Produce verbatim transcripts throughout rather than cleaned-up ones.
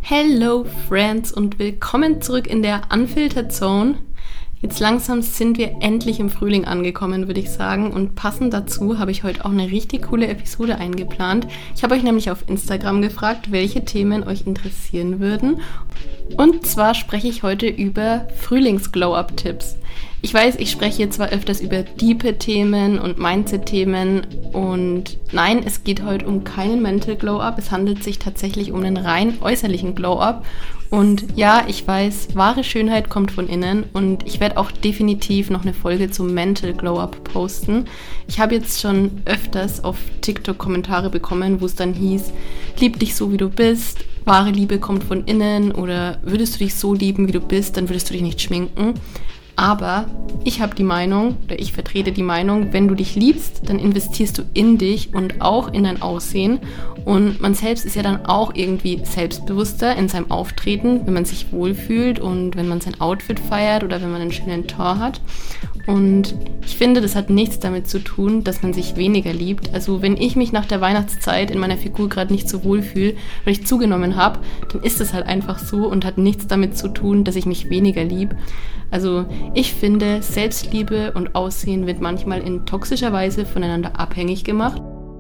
Hello Friends und willkommen zurück in der Unfiltered Zone. Jetzt langsam sind wir endlich im Frühling angekommen, würde ich sagen. Und passend dazu habe ich heute auch eine richtig coole Episode eingeplant. Ich habe euch nämlich auf Instagram gefragt, welche Themen euch interessieren würden. Und zwar spreche ich heute über Frühlings-Glow-Up-Tipps. Ich weiß, ich spreche hier zwar öfters über diepe Themen und Mindset-Themen und nein, es geht heute um keinen Mental Glow-Up. Es handelt sich tatsächlich um einen rein äußerlichen Glow-Up. Und ja, ich weiß, wahre Schönheit kommt von innen und ich werde auch definitiv noch eine Folge zum Mental Glow-Up posten. Ich habe jetzt schon öfters auf TikTok Kommentare bekommen, wo es dann hieß, lieb dich so wie du bist, wahre Liebe kommt von innen oder würdest du dich so lieben wie du bist, dann würdest du dich nicht schminken. Aber ich habe die Meinung, oder ich vertrete die Meinung, wenn du dich liebst, dann investierst du in dich und auch in dein Aussehen. Und man selbst ist ja dann auch irgendwie selbstbewusster in seinem Auftreten, wenn man sich wohlfühlt und wenn man sein Outfit feiert oder wenn man einen schönen Ton hat. Und ich finde, das hat nichts damit zu tun, dass man sich weniger liebt. Also wenn ich mich nach der Weihnachtszeit in meiner Figur gerade nicht so wohl fühle, weil ich zugenommen habe, dann ist es halt einfach so und hat nichts damit zu tun, dass ich mich weniger liebe. Also ich finde, Selbstliebe und Aussehen wird manchmal in toxischer Weise voneinander abhängig gemacht.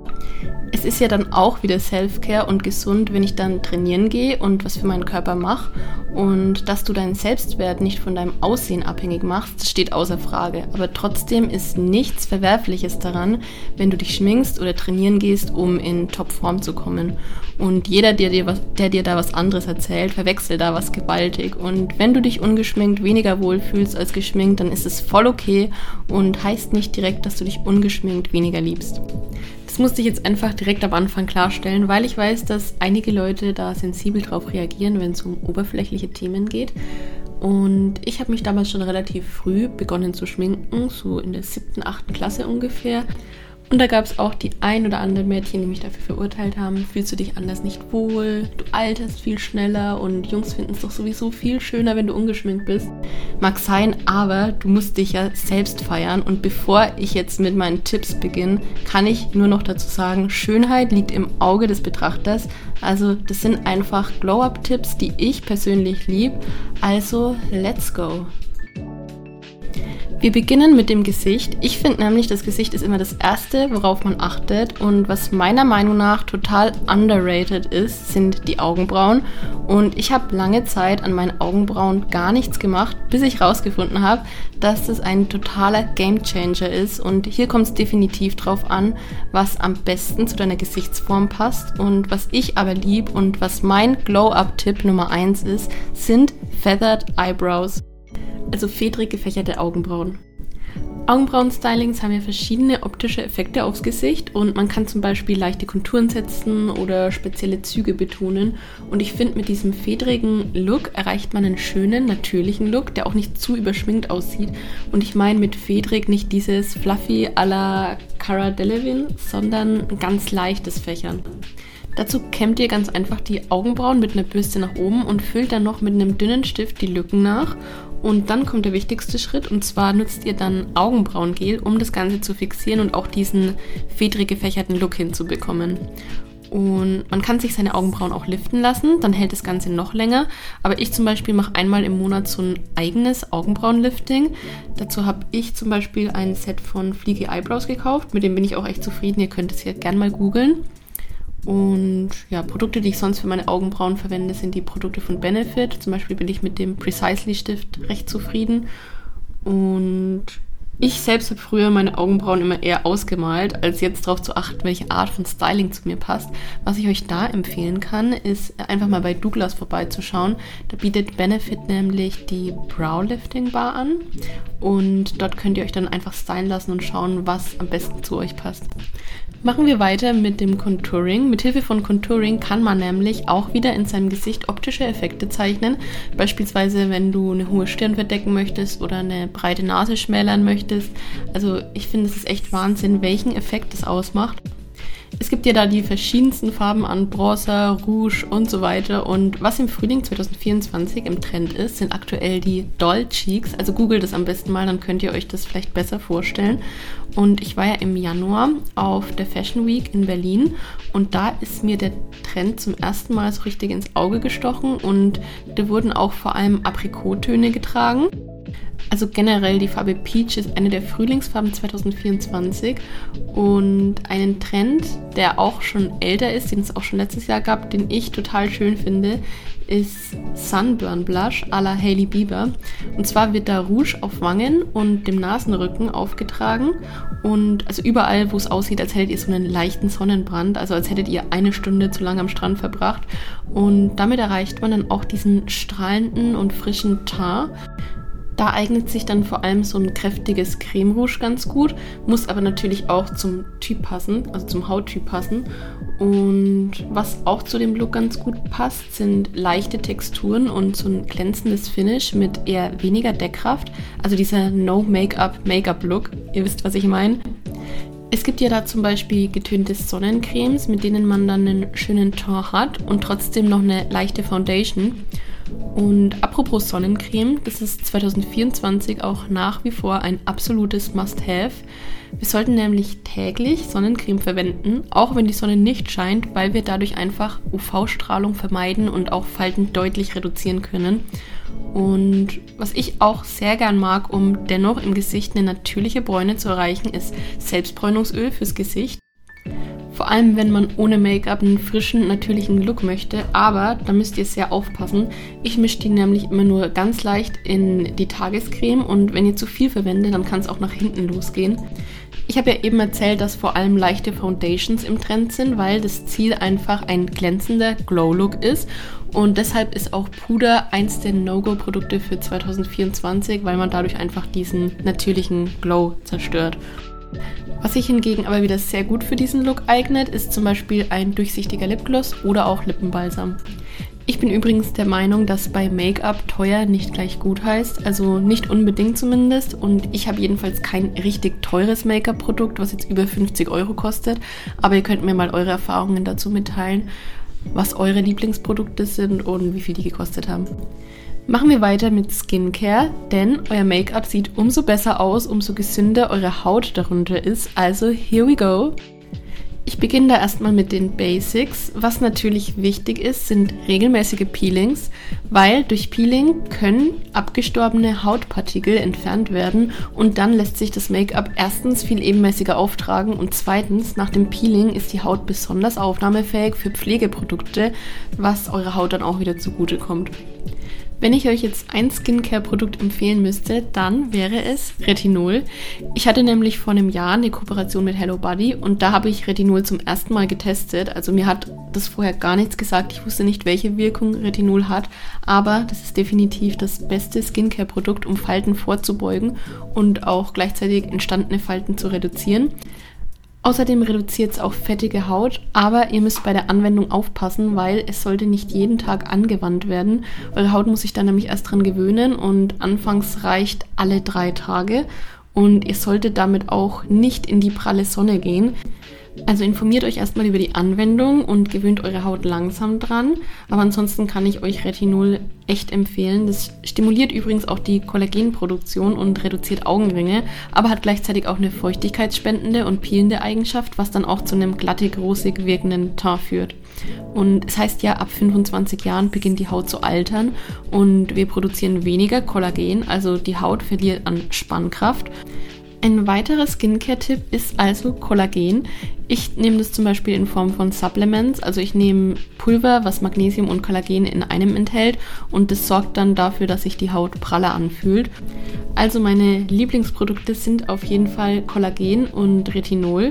Es ist ja dann auch wieder Self-Care und gesund, wenn ich dann trainieren gehe und was für meinen Körper mache. Und dass du deinen Selbstwert nicht von deinem Aussehen abhängig machst, das steht außer Frage. Aber trotzdem ist nichts Verwerfliches daran, wenn du dich schminkst oder trainieren gehst, um in Topform zu kommen. Und jeder, der dir, was, der dir da was anderes erzählt, verwechselt da was gewaltig. Und wenn du dich ungeschminkt weniger wohlfühlst als geschminkt, dann ist es voll okay und heißt nicht direkt, dass du dich ungeschminkt weniger liebst. Das musste ich jetzt einfach direkt am Anfang klarstellen, weil ich weiß, dass einige Leute da sensibel drauf reagieren, wenn es um oberflächliche Themen geht. Und ich habe mich damals schon relativ früh begonnen zu schminken, so in der siebten, achten Klasse ungefähr. Und da gab es auch die ein oder anderen Mädchen, die mich dafür verurteilt haben, fühlst du dich anders nicht wohl, du alterst viel schneller und Jungs finden es doch sowieso viel schöner, wenn du ungeschminkt bist. Mag sein, aber du musst dich ja selbst feiern und bevor ich jetzt mit meinen Tipps beginne, kann ich nur noch dazu sagen, Schönheit liegt im Auge des Betrachters. Also das sind einfach Glow-Up-Tipps, die ich persönlich liebe. Also let's go! Wir beginnen mit dem Gesicht. Ich finde nämlich, das Gesicht ist immer das Erste, worauf man achtet. Und was meiner Meinung nach total underrated ist, sind die Augenbrauen. Und ich habe lange Zeit an meinen Augenbrauen gar nichts gemacht, bis ich rausgefunden habe, dass das ein totaler Gamechanger ist. Und hier kommt es definitiv drauf an, was am besten zu deiner Gesichtsform passt. Und was ich aber lieb und was mein Glow-Up-Tipp Nummer eins ist, sind Feathered Eyebrows. Also fedrig gefächerte Augenbrauen. Augenbrauen-Stylings haben ja verschiedene optische Effekte aufs Gesicht und man kann zum Beispiel leichte Konturen setzen oder spezielle Züge betonen. Und ich finde, mit diesem fedrigen Look erreicht man einen schönen, natürlichen Look, der auch nicht zu überschminkt aussieht. Und ich meine mit fedrig nicht dieses Fluffy à la Cara Delevingne, sondern ein ganz leichtes Fächern. Dazu kämmt ihr ganz einfach die Augenbrauen mit einer Bürste nach oben und füllt dann noch mit einem dünnen Stift die Lücken nach. Und dann kommt der wichtigste Schritt und zwar nutzt ihr dann Augenbrauengel, um das Ganze zu fixieren und auch diesen fedrig gefächerten Look hinzubekommen. Und man kann sich seine Augenbrauen auch liften lassen, dann hält das Ganze noch länger. Aber ich zum Beispiel mache einmal im Monat so ein eigenes Augenbrauenlifting. Dazu habe ich zum Beispiel ein Set von Fliege Eyebrows gekauft, mit dem bin ich auch echt zufrieden. Ihr könnt es ja gerne mal googeln. Und ja, Produkte, die ich sonst für meine Augenbrauen verwende, sind die Produkte von Benefit. Zum Beispiel bin ich mit dem Precisely Stift recht zufrieden. Und ich selbst habe früher meine Augenbrauen immer eher ausgemalt, als jetzt darauf zu achten, welche Art von Styling zu mir passt. Was ich euch da empfehlen kann, ist einfach mal bei Douglas vorbeizuschauen. Da bietet Benefit nämlich die Brow Lifting Bar an. Und dort könnt ihr euch dann einfach stylen lassen und schauen, was am besten zu euch passt. Machen wir weiter mit dem Contouring. Mithilfe von Contouring kann man nämlich auch wieder in seinem Gesicht optische Effekte zeichnen. Beispielsweise, wenn du eine hohe Stirn verdecken möchtest oder eine breite Nase schmälern möchtest. Also ich finde, es ist echt Wahnsinn, welchen Effekt das ausmacht. Es gibt ja da die verschiedensten Farben an Bronzer, Rouge und so weiter. Und was im Frühling zwanzig vierundzwanzig im Trend ist, sind aktuell die Doll Cheeks. Also googelt das am besten mal, dann könnt ihr euch das vielleicht besser vorstellen. Und ich war ja im Januar auf der Fashion Week in Berlin und da ist mir der Trend zum ersten Mal so richtig ins Auge gestochen und da wurden auch vor allem Aprikottöne getragen. Also generell die Farbe Peach ist eine der Frühlingsfarben zwanzig vierundzwanzig und einen Trend, der auch schon älter ist, den es auch schon letztes Jahr gab, den ich total schön finde, ist Sunburn Blush à la Hailey Bieber. Und zwar wird da Rouge auf Wangen und dem Nasenrücken aufgetragen und also überall, wo es aussieht, als hättet ihr so einen leichten Sonnenbrand, also als hättet ihr eine Stunde zu lange am Strand verbracht und damit erreicht man dann auch diesen strahlenden und frischen Teint. Da eignet sich dann vor allem so ein kräftiges Creme Rouge ganz gut, muss aber natürlich auch zum Typ passen, also zum Hauttyp passen. Und was auch zu dem Look ganz gut passt, sind leichte Texturen und so ein glänzendes Finish mit eher weniger Deckkraft. Also dieser No-Make-up-Make-up-Look, ihr wisst, was ich meine. Es gibt ja da zum Beispiel getönte Sonnencremes, mit denen man dann einen schönen Ton hat und trotzdem noch eine leichte Foundation. Und apropos Sonnencreme, das ist zwanzig vierundzwanzig auch nach wie vor ein absolutes Must-Have. Wir sollten nämlich täglich Sonnencreme verwenden, auch wenn die Sonne nicht scheint, weil wir dadurch einfach U V-Strahlung vermeiden und auch Falten deutlich reduzieren können. Und was ich auch sehr gern mag, um dennoch im Gesicht eine natürliche Bräune zu erreichen, ist Selbstbräunungsöl fürs Gesicht. Vor allem, wenn man ohne Make-up einen frischen, natürlichen Look möchte. Aber da müsst ihr sehr aufpassen. Ich mische die nämlich immer nur ganz leicht in die Tagescreme. Und wenn ihr zu viel verwendet, dann kann es auch nach hinten losgehen. Ich habe ja eben erzählt, dass vor allem leichte Foundations im Trend sind, weil das Ziel einfach ein glänzender Glow-Look ist. Und deshalb ist auch Puder eins der No-Go-Produkte für zwanzig vierundzwanzig, weil man dadurch einfach diesen natürlichen Glow zerstört. Was sich hingegen aber wieder sehr gut für diesen Look eignet, ist zum Beispiel ein durchsichtiger Lipgloss oder auch Lippenbalsam. Ich bin übrigens der Meinung, dass bei Make-up teuer nicht gleich gut heißt, also nicht unbedingt zumindest. Und ich habe jedenfalls kein richtig teures Make-up-Produkt, was jetzt über fünfzig Euro kostet. Aber ihr könnt mir mal eure Erfahrungen dazu mitteilen, was eure Lieblingsprodukte sind und wie viel die gekostet haben. Machen wir weiter mit Skincare, denn euer Make-up sieht umso besser aus, umso gesünder eure Haut darunter ist. Also here we go! Ich beginne da erstmal mit den Basics. Was natürlich wichtig ist, sind regelmäßige Peelings, weil durch Peeling können abgestorbene Hautpartikel entfernt werden und dann lässt sich das Make-up erstens viel ebenmäßiger auftragen und zweitens, nach dem Peeling ist die Haut besonders aufnahmefähig für Pflegeprodukte, was eurer Haut dann auch wieder zugutekommt. Wenn ich euch jetzt ein Skincare-Produkt empfehlen müsste, dann wäre es Retinol. Ich hatte nämlich vor einem Jahr eine Kooperation mit Hello Body und da habe ich Retinol zum ersten Mal getestet. Also mir hat das vorher gar nichts gesagt. Ich wusste nicht, welche Wirkung Retinol hat, aber das ist definitiv das beste Skincare-Produkt, um Falten vorzubeugen und auch gleichzeitig entstandene Falten zu reduzieren. Außerdem reduziert es auch fettige Haut, aber ihr müsst bei der Anwendung aufpassen, weil es sollte nicht jeden Tag angewandt werden. Eure Haut muss sich dann nämlich erst dran gewöhnen und anfangs reicht alle drei Tage und ihr solltet damit auch nicht in die pralle Sonne gehen. Also informiert euch erstmal über die Anwendung und gewöhnt eure Haut langsam dran. Aber ansonsten kann ich euch Retinol echt empfehlen. Das stimuliert übrigens auch die Kollagenproduktion und reduziert Augenringe, aber hat gleichzeitig auch eine feuchtigkeitsspendende und peelende Eigenschaft, was dann auch zu einem glattig, rosig wirkenden Teint führt. Und es heißt ja, ab fünfundzwanzig Jahren beginnt die Haut zu altern und wir produzieren weniger Kollagen, also die Haut verliert an Spannkraft. Ein weiterer Skincare-Tipp ist also Kollagen. Ich nehme das zum Beispiel in Form von Supplements, also ich nehme Pulver, was Magnesium und Kollagen in einem enthält und das sorgt dann dafür, dass sich die Haut praller anfühlt. Also meine Lieblingsprodukte sind auf jeden Fall Kollagen und Retinol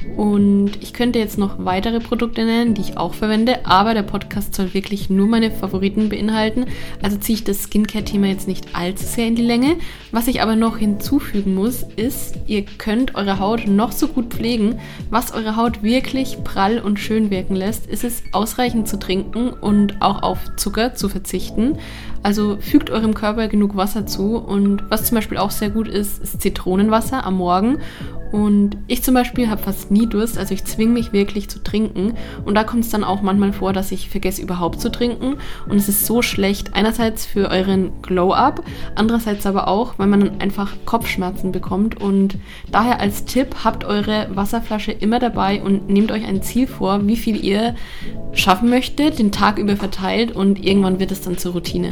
und ich könnte jetzt noch weitere Produkte nennen, die ich auch verwende, aber der Podcast soll wirklich nur meine Favoriten beinhalten, also ziehe ich das Skincare-Thema jetzt nicht allzu sehr in die Länge. Was ich aber noch hinzufügen muss, ist, ihr könnt eure Haut noch so gut pflegen. Was eure Haut wirklich prall und schön wirken lässt, ist es, ausreichend zu trinken und auch auf Zucker zu verzichten. Also fügt eurem Körper genug Wasser zu und was zum Beispiel auch sehr gut ist, ist Zitronenwasser am Morgen Und ich zum Beispiel habe fast nie Durst, also ich zwinge mich wirklich zu trinken. Und da kommt es dann auch manchmal vor, dass ich vergesse überhaupt zu trinken. Und es ist so schlecht, einerseits für euren Glow-Up, andererseits aber auch, weil man dann einfach Kopfschmerzen bekommt. Und daher als Tipp, habt eure Wasserflasche immer dabei und nehmt euch ein Ziel vor, wie viel ihr schaffen möchtet, den Tag über verteilt, und irgendwann wird es dann zur Routine.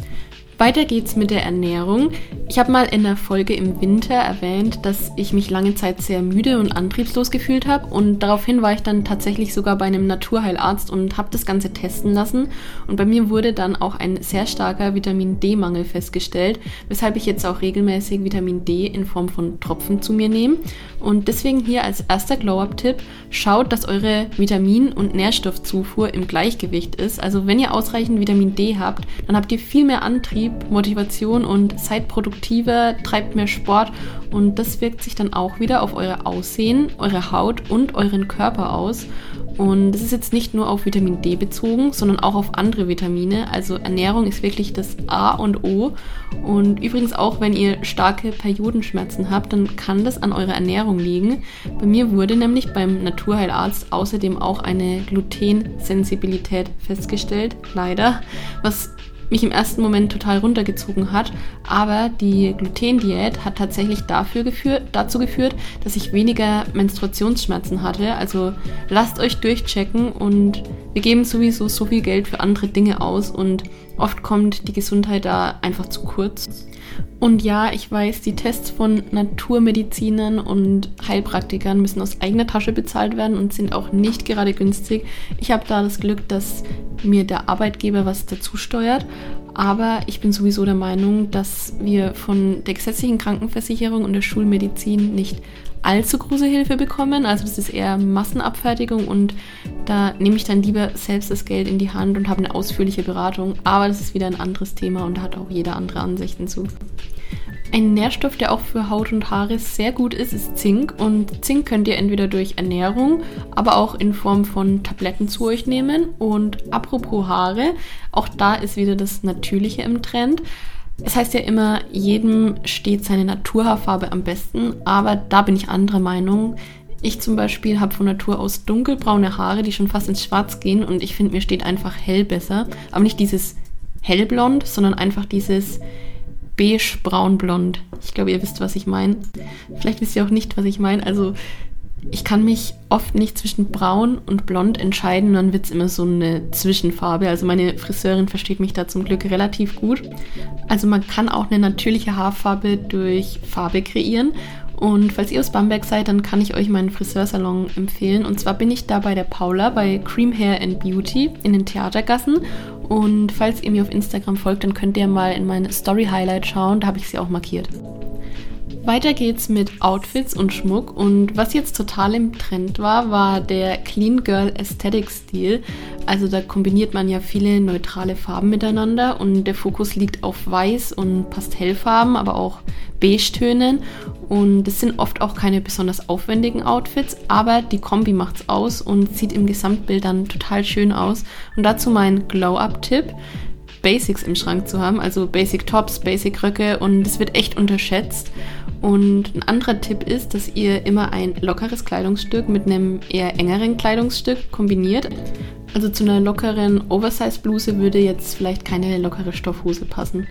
Weiter geht's mit der Ernährung. Ich habe mal in der Folge im Winter erwähnt, dass ich mich lange Zeit sehr müde und antriebslos gefühlt habe, und daraufhin war ich dann tatsächlich sogar bei einem Naturheilarzt und habe das Ganze testen lassen, und bei mir wurde dann auch ein sehr starker Vitamin-D-Mangel festgestellt, weshalb ich jetzt auch regelmäßig Vitamin D in Form von Tropfen zu mir nehme. Und deswegen hier als erster Glow-Up-Tipp: Schaut, dass eure Vitamin- und Nährstoffzufuhr im Gleichgewicht ist. Also wenn ihr ausreichend Vitamin D habt, dann habt ihr viel mehr Antrieb, Motivation und seid produktiver, treibt mehr Sport, und das wirkt sich dann auch wieder auf euer Aussehen, eure Haut und euren Körper aus. Und das ist jetzt nicht nur auf Vitamin D bezogen, sondern auch auf andere Vitamine. Also Ernährung ist wirklich das A und O. Und übrigens auch, wenn ihr starke Periodenschmerzen habt, dann kann das an eurer Ernährung liegen. Bei mir wurde nämlich beim Naturheilarzt außerdem auch eine Glutensensibilität festgestellt, leider, was mich im ersten Moment total runtergezogen hat, aber die Glutendiät hat tatsächlich dafür geführt, dazu geführt, dass ich weniger Menstruationsschmerzen hatte. Also lasst euch durchchecken, und wir geben sowieso so viel Geld für andere Dinge aus, und oft kommt die Gesundheit da einfach zu kurz. Und ja, ich weiß, die Tests von Naturmedizinern und Heilpraktikern müssen aus eigener Tasche bezahlt werden und sind auch nicht gerade günstig. Ich habe da das Glück, dass mir der Arbeitgeber was dazu steuert. Aber ich bin sowieso der Meinung, dass wir von der gesetzlichen Krankenversicherung und der Schulmedizin nicht allzu große Hilfe bekommen. Also das ist eher Massenabfertigung, und da nehme ich dann lieber selbst das Geld in die Hand und habe eine ausführliche Beratung. Aber das ist wieder ein anderes Thema, und da hat auch jeder andere Ansichten zu. Ein Nährstoff, der auch für Haut und Haare sehr gut ist, ist Zink. Und Zink könnt ihr entweder durch Ernährung, aber auch in Form von Tabletten zu euch nehmen. Und apropos Haare, auch da ist wieder das Natürliche im Trend. Es heißt ja immer, jedem steht seine Naturhaarfarbe am besten, aber da bin ich anderer Meinung. Ich zum Beispiel habe von Natur aus dunkelbraune Haare, die schon fast ins Schwarz gehen, und ich finde, mir steht einfach hell besser. Aber nicht dieses hellblond, sondern einfach dieses beige-braun-blond. Ich glaube, ihr wisst, was ich meine. Vielleicht wisst ihr auch nicht, was ich meine. Also ich kann mich oft nicht zwischen braun und blond entscheiden, und dann wird es immer so eine Zwischenfarbe. Also meine Friseurin versteht mich da zum Glück relativ gut. Also man kann auch eine natürliche Haarfarbe durch Farbe kreieren. Und falls ihr aus Bamberg seid, dann kann ich euch meinen Friseursalon empfehlen. Und zwar bin ich da bei der Paula bei Cream Hair and Beauty in den Theatergassen. Und falls ihr mir auf Instagram folgt, dann könnt ihr mal in meine Story-Highlight schauen. Da habe ich sie auch markiert. Weiter geht's mit Outfits und Schmuck, und was jetzt total im Trend war, war der Clean Girl Aesthetic Stil. Also da kombiniert man ja viele neutrale Farben miteinander, und der Fokus liegt auf Weiß und Pastellfarben, aber auch Beige-Tönen, und es sind oft auch keine besonders aufwendigen Outfits, aber die Kombi macht's aus und sieht im Gesamtbild dann total schön aus. Und dazu mein Glow-Up-Tipp: Basics im Schrank zu haben, also Basic Tops, Basic Röcke, und es wird echt unterschätzt. Und ein anderer Tipp ist, dass ihr immer ein lockeres Kleidungsstück mit einem eher engeren Kleidungsstück kombiniert. Also zu einer lockeren Oversize-Bluse würde jetzt vielleicht keine lockere Stoffhose passen.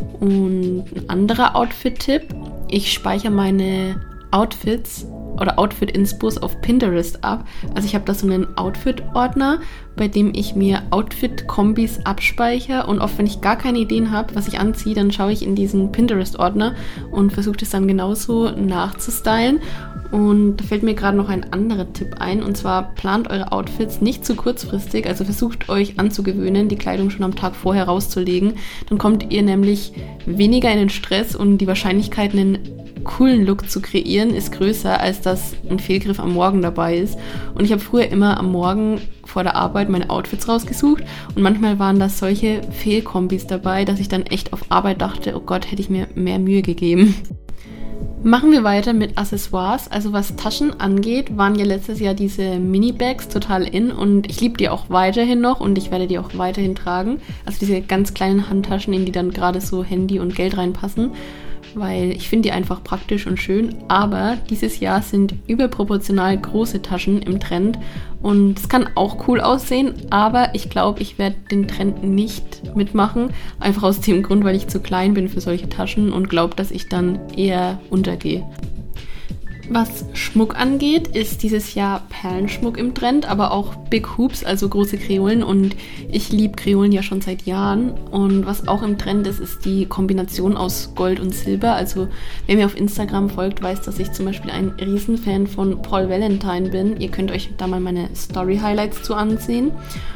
Und ein anderer Outfit-Tipp: Ich speichere meine Outfits oder Outfit-Inspos auf Pinterest ab. Also ich habe da so einen Outfit-Ordner, bei dem ich mir Outfit-Kombis abspeichere, und oft, wenn ich gar keine Ideen habe, was ich anziehe, dann schaue ich in diesen Pinterest-Ordner und versuche das dann genauso nachzustylen. Und da fällt mir gerade noch ein anderer Tipp ein, und zwar plant eure Outfits nicht zu kurzfristig, also versucht euch anzugewöhnen, die Kleidung schon am Tag vorher rauszulegen. Dann kommt ihr nämlich weniger in den Stress, und die Wahrscheinlichkeit, einen coolen Look zu kreieren, ist größer, als dass ein Fehlgriff am Morgen dabei ist. Und ich habe früher immer am Morgen vor der Arbeit meine Outfits rausgesucht, und manchmal waren da solche Fehlkombis dabei, dass ich dann echt auf Arbeit dachte, oh Gott, hätte ich mir mehr Mühe gegeben. Machen wir weiter mit Accessoires. Also was Taschen angeht, waren ja letztes Jahr diese Mini-Bags total in, und ich liebe die auch weiterhin noch, und ich werde die auch weiterhin tragen. Also diese ganz kleinen Handtaschen, in die dann gerade so Handy und Geld reinpassen. weil ich finde die einfach praktisch und schön. Aber dieses Jahr sind überproportional große Taschen im Trend und es kann auch cool aussehen, aber ich glaube, ich werde den Trend nicht mitmachen. Einfach aus dem Grund, weil ich zu klein bin für solche Taschen und glaube, dass ich dann eher untergehe. Was Schmuck angeht, ist dieses Jahr Perlenschmuck im Trend, aber auch Big Hoops, also große Kreolen. Und ich liebe Kreolen ja schon seit Jahren. Und was auch im Trend ist, ist die Kombination aus Gold und Silber. Also wer mir auf Instagram folgt, weiß, dass ich zum Beispiel ein Riesenfan von Paul Valentine bin. Ihr könnt euch da mal meine Story-Highlights zu ansehen.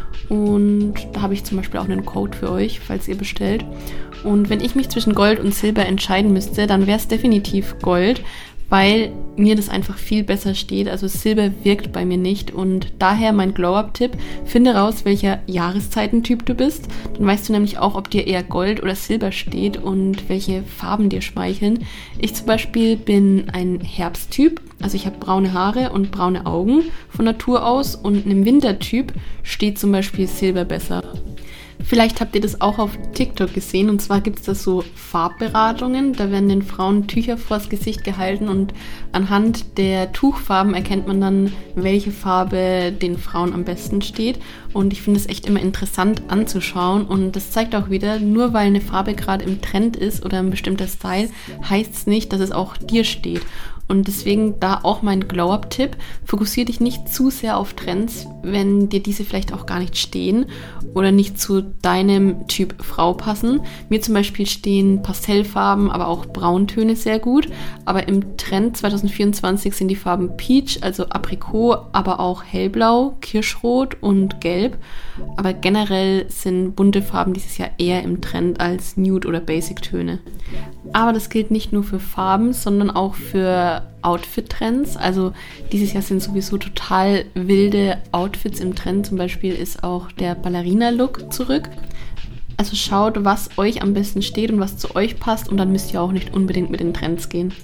Und da habe ich zum Beispiel auch einen Code für euch, falls ihr bestellt. Und wenn ich mich zwischen Gold und Silber entscheiden müsste, dann wäre es definitiv Gold, weil mir das einfach viel besser steht. Also Silber wirkt bei mir nicht und daher mein Glow-Up-Tipp, finde raus, welcher Jahreszeitentyp du bist. Dann weißt du nämlich auch, ob dir eher Gold oder Silber steht und welche Farben dir schmeicheln. Ich zum Beispiel bin ein Herbsttyp, also ich habe braune Haare und braune Augen von Natur aus und einem Wintertyp steht zum Beispiel Silber besser. Vielleicht habt ihr das auch auf TikTok gesehen und zwar gibt es da so Farbberatungen, da werden den Frauen Tücher vors Gesicht gehalten und anhand der Tuchfarben erkennt man dann, welche Farbe den Frauen am besten steht und ich finde es echt immer interessant anzuschauen und das zeigt auch wieder, nur weil eine Farbe gerade im Trend ist oder ein bestimmter Style, heißt es nicht, dass es auch dir steht. Und deswegen da auch mein Glow-Up-Tipp, fokussiere dich nicht zu sehr auf Trends, wenn dir diese vielleicht auch gar nicht stehen oder nicht zu deinem Typ Frau passen. Mir zum Beispiel stehen Pastellfarben, aber auch Brauntöne sehr gut. Aber im Trend zwanzig vierundzwanzig sind die Farben Peach, also Aprikot, aber auch Hellblau, Kirschrot und Gelb. Aber generell sind bunte Farben dieses Jahr eher im Trend als Nude- oder Basic-Töne. Aber das gilt nicht nur für Farben, sondern auch für Outfit-Trends. Also dieses Jahr sind sowieso total wilde Outfits im Trend. Zum Beispiel ist auch der Ballerina-Look zurück. Also schaut, was euch am besten steht und was zu euch passt und dann müsst ihr auch nicht unbedingt mit den Trends gehen.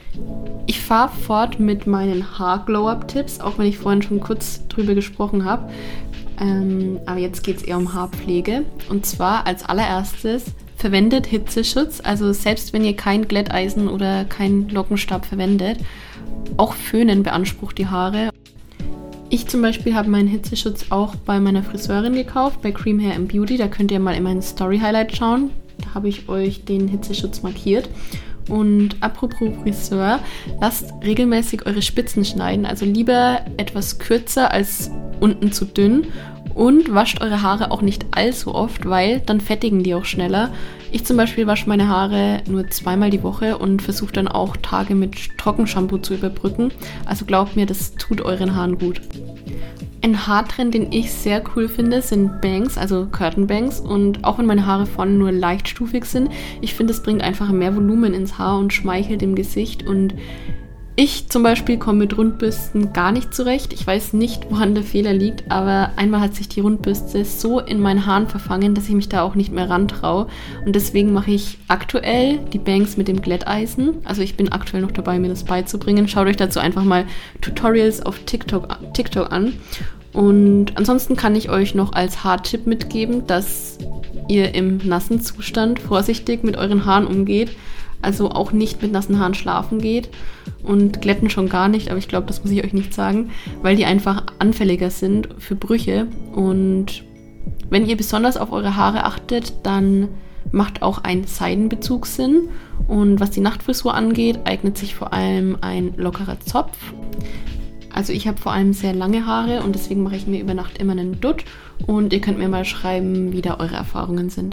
Ich fahre fort mit meinen Haar-Glow-Up-Tipps, auch wenn ich vorhin schon kurz drüber gesprochen habe. Ähm, aber jetzt geht es eher um Haarpflege. Und zwar als allererstes verwendet Hitzeschutz, also selbst wenn ihr kein Glätteisen oder keinen Lockenstab verwendet, auch Föhnen beansprucht die Haare. Ich zum Beispiel habe meinen Hitzeschutz auch bei meiner Friseurin gekauft, bei Cream Hair and Beauty, da könnt ihr mal in meinen Story-Highlight schauen, da habe ich euch den Hitzeschutz markiert. Und apropos Friseur, lasst regelmäßig eure Spitzen schneiden, also lieber etwas kürzer als unten zu dünn. Und wascht eure Haare auch nicht allzu oft, weil dann fettigen die auch schneller. Ich zum Beispiel wasche meine Haare nur zweimal die Woche und versuche dann auch Tage mit Trockenshampoo zu überbrücken. Also glaubt mir, das tut euren Haaren gut. Ein Haartrend, den ich sehr cool finde, sind Bangs, also Curtain Bangs. Und auch wenn meine Haare vorne nur leicht stufig sind, ich finde, es bringt einfach mehr Volumen ins Haar und schmeichelt dem Gesicht. Und ich zum Beispiel komme mit Rundbürsten gar nicht zurecht. Ich weiß nicht, woran der Fehler liegt, aber einmal hat sich die Rundbürste so in meinen Haaren verfangen, dass ich mich da auch nicht mehr rantraue. Und deswegen mache ich aktuell die Bangs mit dem Glätteisen. Also ich bin aktuell noch dabei, mir das beizubringen. Schaut euch dazu einfach mal Tutorials auf TikTok, TikTok an. Und ansonsten kann ich euch noch als Haartipp mitgeben, dass ihr im nassen Zustand vorsichtig mit euren Haaren umgeht. Also auch nicht mit nassen Haaren schlafen geht und glätten schon gar nicht, aber ich glaube, das muss ich euch nicht sagen, weil die einfach anfälliger sind für Brüche. Und wenn ihr besonders auf eure Haare achtet, dann macht auch ein Seidenbezug Sinn. Und was die Nachtfrisur angeht, eignet sich vor allem ein lockerer Zopf. Also ich habe vor allem sehr lange Haare und deswegen mache ich mir über Nacht immer einen Dutt. Und ihr könnt mir mal schreiben, wie da eure Erfahrungen sind.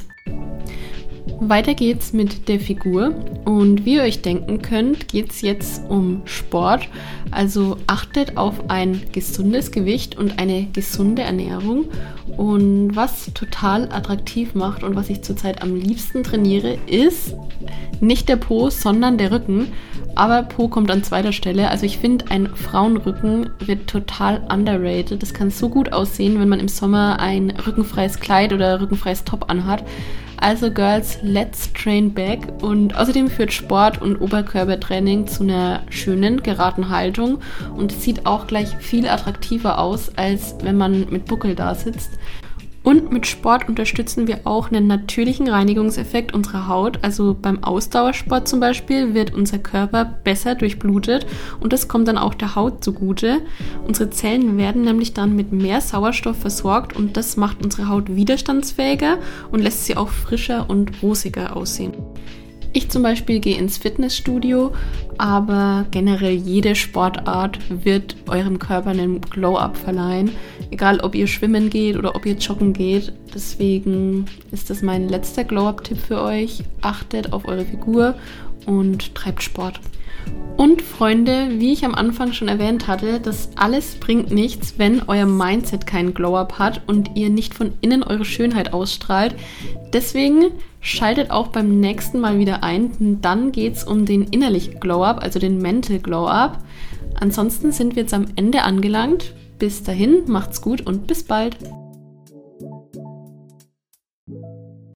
Weiter geht's mit der Figur und wie ihr euch denken könnt, geht's jetzt um Sport. Also achtet auf ein gesundes Gewicht und eine gesunde Ernährung. Und was total attraktiv macht und was ich zurzeit am liebsten trainiere, ist nicht der Po, sondern der Rücken. Aber Po kommt an zweiter Stelle. Also ich finde, ein Frauenrücken wird total underrated. Das kann so gut aussehen, wenn man im Sommer ein rückenfreies Kleid oder rückenfreies Top anhat. Also Girls, let's train back. Und außerdem führt Sport und Oberkörpertraining zu einer schönen, geraden Haltung. Und es sieht auch gleich viel attraktiver aus, als wenn man mit Buckel da sitzt. Und mit Sport unterstützen wir auch einen natürlichen Reinigungseffekt unserer Haut. Also beim Ausdauersport zum Beispiel wird unser Körper besser durchblutet und das kommt dann auch der Haut zugute. Unsere Zellen werden nämlich dann mit mehr Sauerstoff versorgt und das macht unsere Haut widerstandsfähiger und lässt sie auch frischer und rosiger aussehen. Ich zum Beispiel gehe ins Fitnessstudio, aber generell jede Sportart wird eurem Körper einen Glow-Up verleihen. Egal, ob ihr schwimmen geht oder ob ihr joggen geht. Deswegen ist das mein letzter Glow-Up-Tipp für euch. Achtet auf eure Figur und treibt Sport. Und Freunde, wie ich am Anfang schon erwähnt hatte, das alles bringt nichts, wenn euer Mindset keinen Glow-Up hat und ihr nicht von innen eure Schönheit ausstrahlt. Deswegen schaltet auch beim nächsten Mal wieder ein, denn dann geht es um den innerlichen Glow-Up, also den Mental Glow-Up. Ansonsten sind wir jetzt am Ende angelangt. Bis dahin, macht's gut und bis bald.